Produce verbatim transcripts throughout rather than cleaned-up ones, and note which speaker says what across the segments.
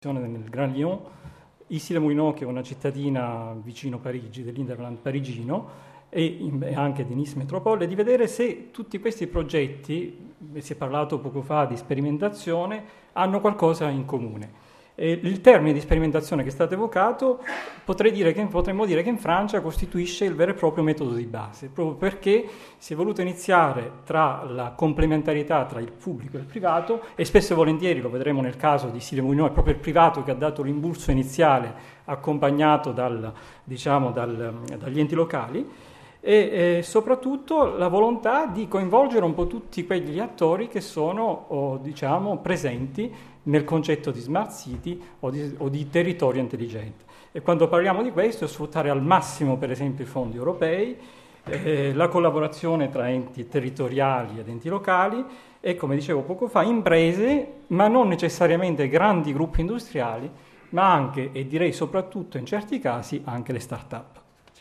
Speaker 1: nel Grand Lyon, Issy-les-Moulineaux, che è una cittadina vicino Parigi, dell'Interland parigino, e, in, e anche di Nice Métropole, di vedere se tutti questi progetti, si è parlato poco fa di sperimentazione, hanno qualcosa in comune. E il termine di sperimentazione che è stato evocato potrei dire che, potremmo dire che in Francia costituisce il vero e proprio metodo di base, proprio perché si è voluto iniziare tra la complementarietà tra il pubblico e il privato, e spesso e volentieri, lo vedremo nel caso di Issy-les-Moulineaux, è proprio il privato che ha dato l'impulso iniziale accompagnato dal, diciamo, dal, dagli enti locali, e eh, soprattutto la volontà di coinvolgere un po' tutti quegli attori che sono o, diciamo, presenti nel concetto di smart city o di, o di territorio intelligente. E quando parliamo di questo, sfruttare al massimo per esempio i fondi europei, eh, la collaborazione tra enti territoriali ed enti locali e, come dicevo poco fa, imprese, ma non necessariamente grandi gruppi industriali, ma anche, e direi soprattutto in certi casi, anche le start-up.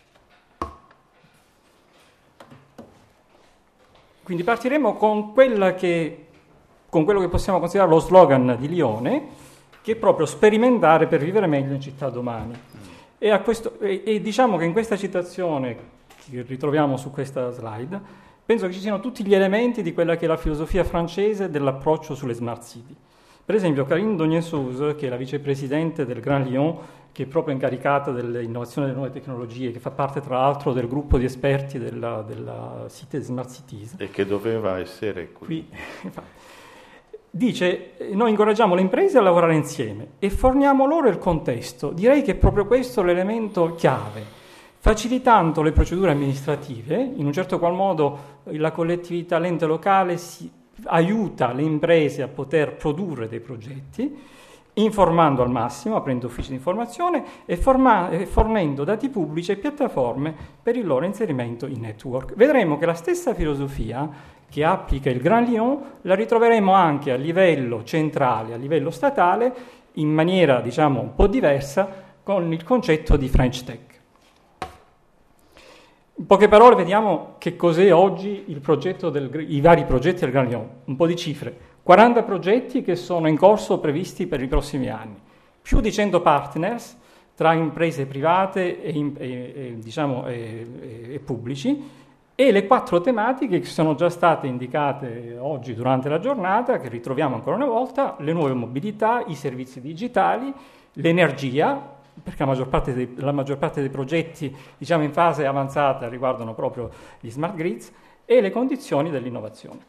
Speaker 1: Quindi partiremo con quella che con quello che possiamo considerare lo slogan di Lione, che è proprio sperimentare per vivere meglio in città domani. E, a questo, e, e diciamo che in questa citazione, che ritroviamo su questa slide, penso che ci siano tutti gli elementi di quella che è la filosofia francese dell'approccio sulle smart city. Per esempio, Karine Dognessos, che è la vicepresidente del Grand Lyon, che è proprio incaricata dell'innovazione delle nuove tecnologie, che fa parte tra l'altro del gruppo di esperti della, della Cité Smart Cities.
Speaker 2: E che doveva essere qui.
Speaker 1: qui Dice, noi incoraggiamo le imprese a lavorare insieme e forniamo loro il contesto. Direi che è proprio questo l'elemento chiave, facilitando le procedure amministrative. In un certo qual modo la collettività, l'ente locale si aiuta le imprese a poter produrre dei progetti, informando al massimo, aprendo uffici di informazione e, forma- e fornendo dati pubblici e piattaforme per il loro inserimento in network. Vedremo che la stessa filosofia che applica il Grand Lyon la ritroveremo anche a livello centrale, a livello statale, in maniera, diciamo, un po' diversa, con il concetto di French Tech. In poche parole vediamo che cos'è oggi il progetto del, i vari progetti del Grand Lyon. Un po' di cifre. quaranta progetti che sono in corso previsti per i prossimi anni. Più di cento partners tra imprese private e, e, e, diciamo, e, e, e pubblici, e le quattro tematiche che sono già state indicate oggi durante la giornata, che ritroviamo ancora una volta: le nuove mobilità, i servizi digitali, l'energia, perché la maggior parte dei, la maggior parte dei progetti, diciamo, in fase avanzata riguardano proprio gli smart grids, e le condizioni dell'innovazione.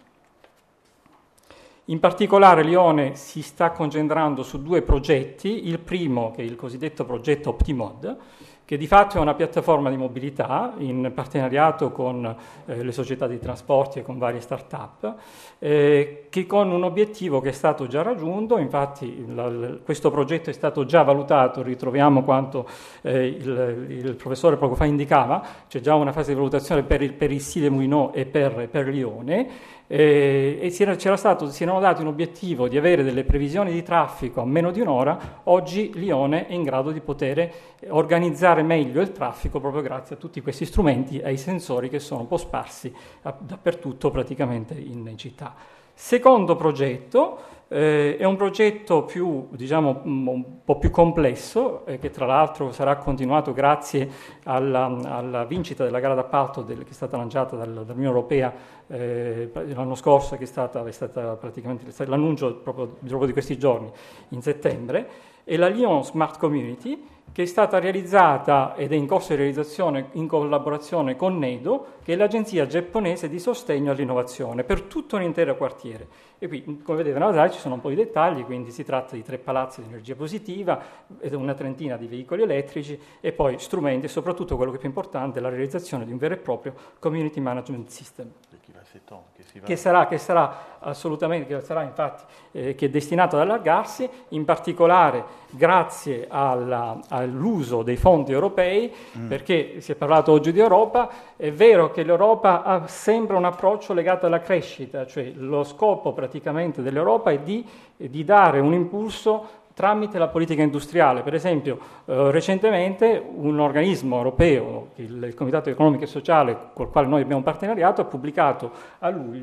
Speaker 1: In particolare Lione si sta concentrando su due progetti: il primo, che è il cosiddetto progetto Optimod, che di fatto è una piattaforma di mobilità in partenariato con eh, le società di trasporti e con varie start-up, eh, che con un obiettivo che è stato già raggiunto. Infatti la, la, questo progetto è stato già valutato, ritroviamo quanto eh, il, il professore poco fa indicava, c'è già una fase di valutazione per il, per Issy-les-Moulineaux e per, per Lione, eh, e si era, c'era stato, si erano dati un obiettivo di avere delle previsioni di traffico a meno di un'ora. Oggi Lione è in grado di poter organizzare meglio il traffico proprio grazie a tutti questi strumenti e ai sensori che sono un po' sparsi a, dappertutto praticamente in, in città. Secondo progetto eh, è un progetto più, diciamo, un po' più complesso, eh, che tra l'altro sarà continuato grazie alla, alla vincita della gara d'appalto del, che è stata lanciata dal, dall'Unione Europea eh, l'anno scorso, che è stata, è stata praticamente l'annuncio proprio, proprio di questi giorni, in settembre, e la Lyon Smart Community, che è stata realizzata ed è in corso di realizzazione in collaborazione con NEDO, che è l'agenzia giapponese di sostegno all'innovazione, per tutto un intero quartiere. E qui, come vedete nella slide, ci sono un po' di dettagli, quindi si tratta di tre palazzi di energia positiva, una trentina di veicoli elettrici e poi strumenti, e soprattutto quello che è più importante, la realizzazione di un vero e proprio community management system. Che sarà, che sarà assolutamente, che sarà infatti, eh, che è destinato ad allargarsi, in particolare grazie alla, all'uso dei fondi europei, mm. perché si è parlato oggi di Europa. È vero che l'Europa ha sempre un approccio legato alla crescita, cioè lo scopo praticamente dell'Europa è di, di dare un impulso tramite la politica industriale. Per esempio, eh, recentemente un organismo europeo, il, il Comitato Economico e Sociale, col quale noi abbiamo un partenariato, ha pubblicato a luglio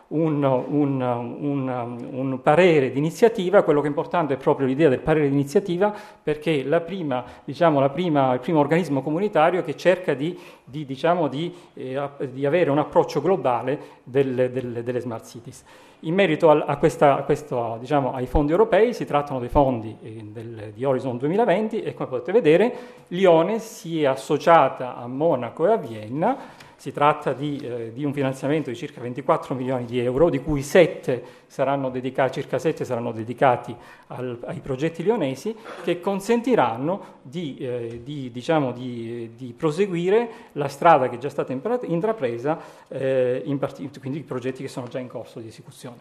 Speaker 1: un, un, un, un parere di iniziativa. Quello che è importante è proprio l'idea del parere di iniziativa, perché la prima, diciamo, la prima, il primo organismo comunitario che cerca di, di, diciamo, di, eh, di avere un approccio globale del, del, delle smart cities. In merito a, a, questa, a questo, diciamo, ai fondi europei, si trattano dei fondi eh, del, di Horizon duemilaventi, e come potete vedere Lione si è associata a Monaco e a Vienna. Si tratta di, eh, di un finanziamento di circa ventiquattro milioni di euro, di cui sette saranno dedicati, circa sette saranno dedicati al, ai progetti lionesi, che consentiranno di, eh, di, diciamo, di, di proseguire la strada che è già stata intrapresa, eh, in part- quindi i progetti che sono già in corso di esecuzione.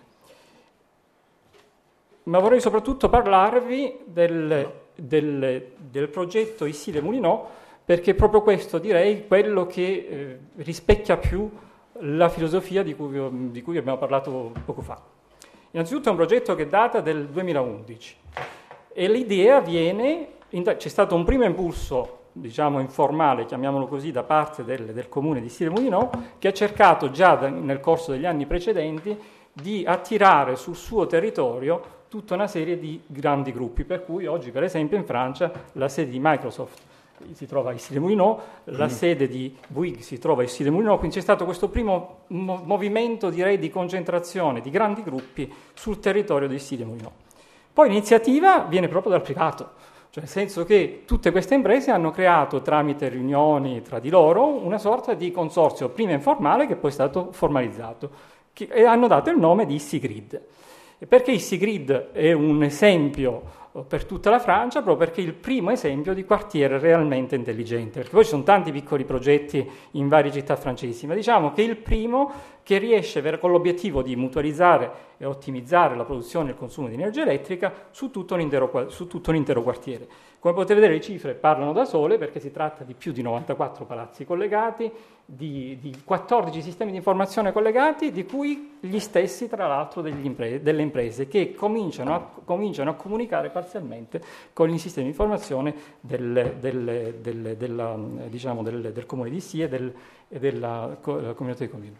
Speaker 1: Ma vorrei soprattutto parlarvi del, del, del progetto Issy-les-Moulineaux, perché proprio questo, direi, quello che eh, rispecchia più la filosofia di cui, di cui abbiamo parlato poco fa. Innanzitutto è un progetto che data del duemilaundici, e l'idea viene, c'è stato un primo impulso, diciamo informale, chiamiamolo così, da parte del, del comune di Issy-les-Moulineaux, che ha cercato già da, nel corso degli anni precedenti di attirare sul suo territorio tutta una serie di grandi gruppi, per cui oggi, per esempio, in Francia la sede di Microsoft si trova a Issy-les-Moulineaux, la mm. sede di Bouygues si trova a Issy-les-Moulineaux, quindi c'è stato questo primo mo- movimento, direi, di concentrazione di grandi gruppi sul territorio di Issy-les-Moulineaux. Poi l'iniziativa viene proprio dal privato, cioè nel senso che tutte queste imprese hanno creato, tramite riunioni tra di loro, una sorta di consorzio prima informale che poi è stato formalizzato, che, e hanno dato il nome di Issygrid. E perché Issygrid è un esempio per tutta la Francia? Proprio perché è il primo esempio di quartiere realmente intelligente, perché poi ci sono tanti piccoli progetti in varie città francesi, ma diciamo che è il primo che riesce per, con l'obiettivo di mutualizzare e ottimizzare la produzione e il consumo di energia elettrica su tutto un intero, su tutto un intero quartiere. Come potete vedere, le cifre parlano da sole, perché si tratta di più di novantaquattro palazzi collegati, di, di quattordici sistemi di informazione collegati, di cui gli stessi, tra l'altro, degli impre- delle imprese che cominciano a, cominciano a comunicare parzialmente con i sistemi di informazione del, del, del, della, diciamo, del, del comune di Issy e, del, e della co- comunità di comuni.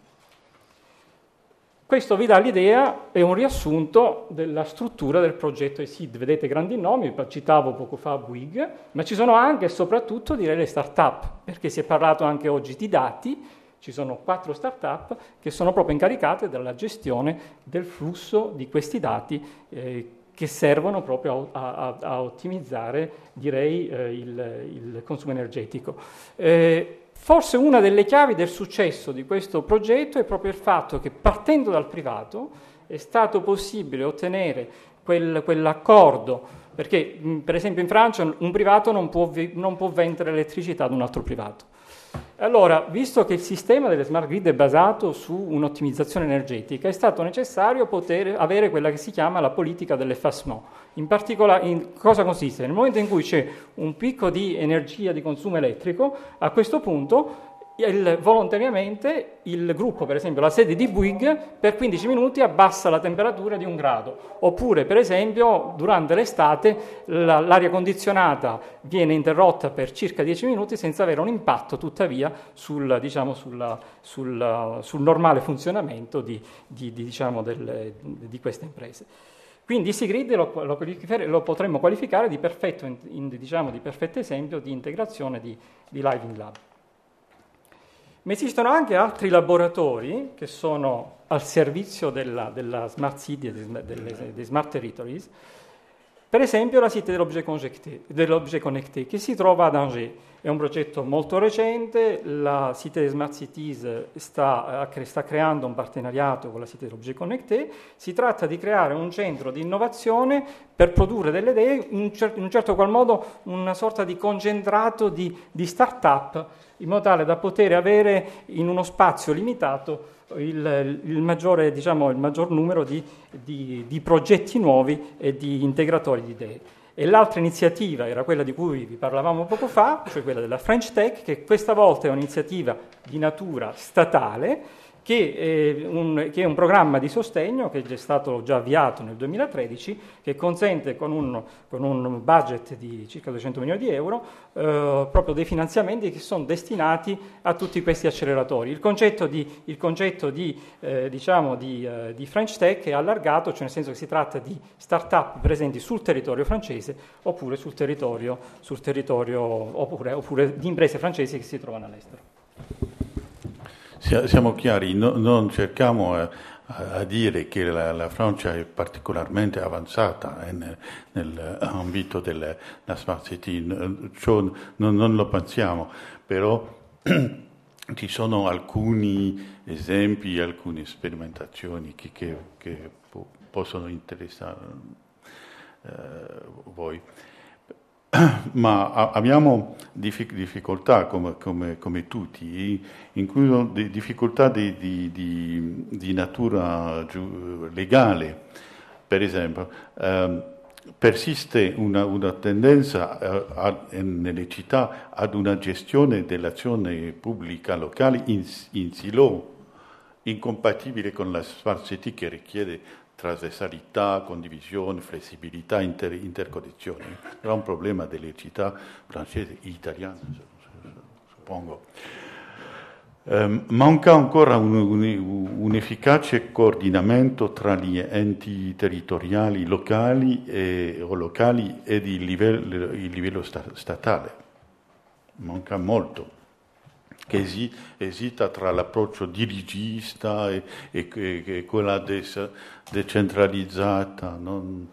Speaker 1: Questo vi dà l'idea, è un riassunto della struttura del progetto I S I D. Vedete grandi nomi, citavo poco fa Bouygues, ma ci sono anche e soprattutto, direi, le start-up, perché si è parlato anche oggi di dati. Ci sono quattro start-up che sono proprio incaricate della gestione del flusso di questi dati eh, che servono proprio a, a, a ottimizzare, direi, eh, il, il consumo energetico. Eh, Forse una delle chiavi del successo di questo progetto è proprio il fatto che, partendo dal privato, è stato possibile ottenere quel, quell'accordo, perché mh, per esempio in Francia un privato non può, vi- non può vendere elettricità ad un altro privato. Allora, visto che il sistema delle smart grid è basato su un'ottimizzazione energetica, è stato necessario poter avere quella che si chiama la politica dell'effacement. In particolare, in cosa consiste? Nel momento in cui c'è un picco di energia di consumo elettrico, a questo punto il, volontariamente il gruppo, per esempio la sede di Bouygues, per quindici minuti abbassa la temperatura di un grado, oppure per esempio durante l'estate la, l'aria condizionata viene interrotta per circa dieci minuti senza avere un impatto tuttavia sul, diciamo, sulla, sul, sul normale funzionamento di, di, di, diciamo, del, di queste imprese. Quindi Issygrid lo, lo, lo potremmo qualificare di perfetto, in, in, diciamo, di perfetto esempio di integrazione di, di Living Lab. Ma esistono anche altri laboratori che sono al servizio della, della Smart City e delle, delle, dei Smart Territories. Per esempio la Cité dell'Objet Connecté, dell'Objet Connecté, che si trova ad Angers. È un progetto molto recente, la Cité des Smart Cities sta, sta creando un partenariato con la Cité dell'Objet Connecté. Si tratta di creare un centro di innovazione per produrre delle idee, in un, cer- in un certo qual modo una sorta di concentrato di, di start-up, in modo tale da poter avere in uno spazio limitato il, il, maggiore, diciamo, il maggior numero di, di, di progetti nuovi e di integratori di idee. E l'altra iniziativa era quella di cui vi parlavamo poco fa, cioè quella della French Tech, che questa volta è un'iniziativa di natura statale, che è, un, che è un programma di sostegno che è stato già avviato nel duemilatredici, che consente con un, con un budget di circa duecento milioni di euro eh, proprio dei finanziamenti che sono destinati a tutti questi acceleratori. Il concetto di, il concetto di, eh, diciamo di, eh, di French Tech è allargato, cioè nel senso che si tratta di start-up presenti sul territorio francese oppure sul territorio, sul territorio oppure, oppure di imprese francesi che si trovano all'estero.
Speaker 2: Siamo chiari, no, non cerchiamo a, a dire che la, la Francia è particolarmente avanzata nel, nell'ambito della Smart City, ciò non, non lo pensiamo, però ci sono alcuni esempi, alcune sperimentazioni che, che, che po- possono interessare eh, voi. Ma abbiamo difficoltà come, come, come tutti, incluso difficoltà di, di, di, di natura legale. Per esempio, eh, persiste una, una tendenza eh, a, nelle città ad una gestione dell'azione pubblica locale in, in silo, incompatibile con la Smart City che richiede trasversalità, condivisione, flessibilità, inter, interconnessione. Era un problema delle città francesi e italiane, suppongo. Eh, manca ancora un, un, un efficace coordinamento tra gli enti territoriali locali e, o locali e il livello, il livello sta, statale. Manca molto. Che esi, esita tra l'approccio dirigista e, e, e quella des, decentralizzata. Non,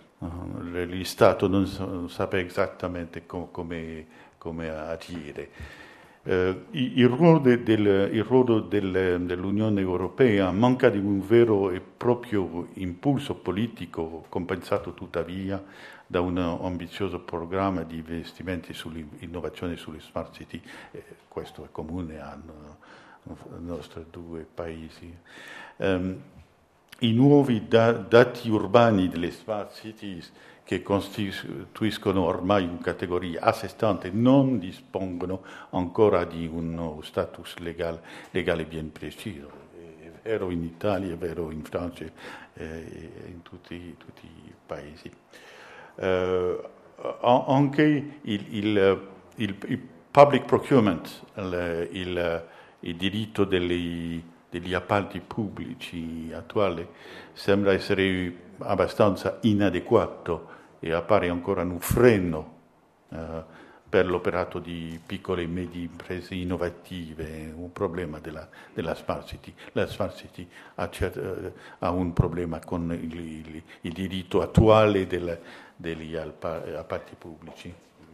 Speaker 2: lo Stato non, non sa esattamente com, come, come agire. Eh, il ruolo, de, del, il ruolo del, dell'Unione Europea manca di un vero e proprio impulso politico, compensato tuttavia da un ambizioso programma di investimenti sull'innovazione e sulle smart city. Eh, questo è comune ai nostri due paesi. Um, I nuovi da, dati urbani delle smart cities, che costituiscono ormai una categoria a sé stante, non dispongono ancora di uno status legale, legale ben preciso. È vero in Italia, è vero in Francia e eh, in tutti, tutti i paesi. Uh, anche il, il, il, il public procurement, il, il, il diritto degli, degli appalti pubblici attuale sembra essere abbastanza inadeguato e appare ancora un freno uh, per l'operato di piccole e medie imprese innovative, un problema della, della Smart City. La Smart City ha, uh, ha un problema con il, il, il diritto attuale del, degli appalti pubblici.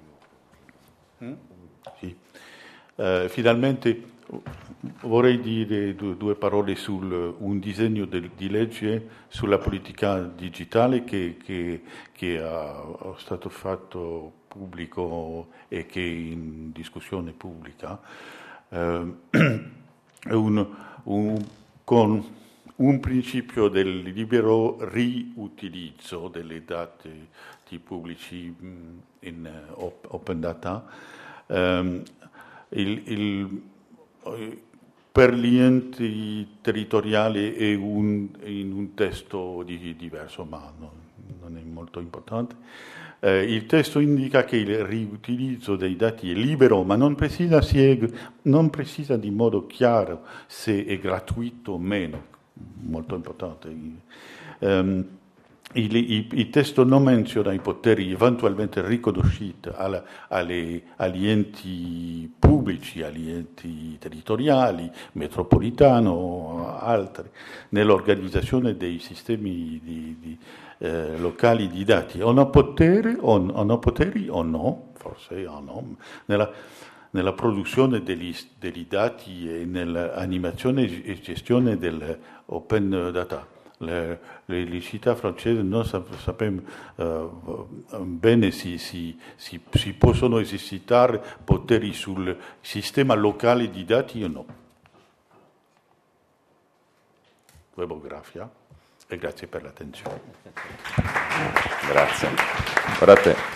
Speaker 2: Mm? Sì. Uh, finalmente vorrei dire due, due parole su un disegno del, di legge sulla politica digitale che, che, che è stato fatto pubblico e che è in discussione pubblica. Uh, è un, un, con un principio del libero riutilizzo delle dati pubblici in open data. Um, il, il, per gli enti territoriali è un, in un testo di, diverso, ma non, non è molto importante. Eh, il testo indica che il riutilizzo dei dati è libero, ma non precisa, si è, non precisa di modo chiaro se è gratuito o meno. Molto importante. Um, il, il, il testo non menziona i poteri eventualmente riconosciuti alla, alle, agli enti pubblici, agli enti territoriali, metropolitano o altri, nell'organizzazione dei sistemi di, di, eh, locali di dati. Hanno potere o hanno poteri o no, forse o no, nella, nella produzione degli, degli dati e nell'animazione e gestione dell'open data. Le, le, le città francesi non sappiamo uh, bene se si, si, si possono esercitare poteri sul sistema locale di dati o no. Webografia e grazie per l'attenzione.
Speaker 3: Grazie. Ora te.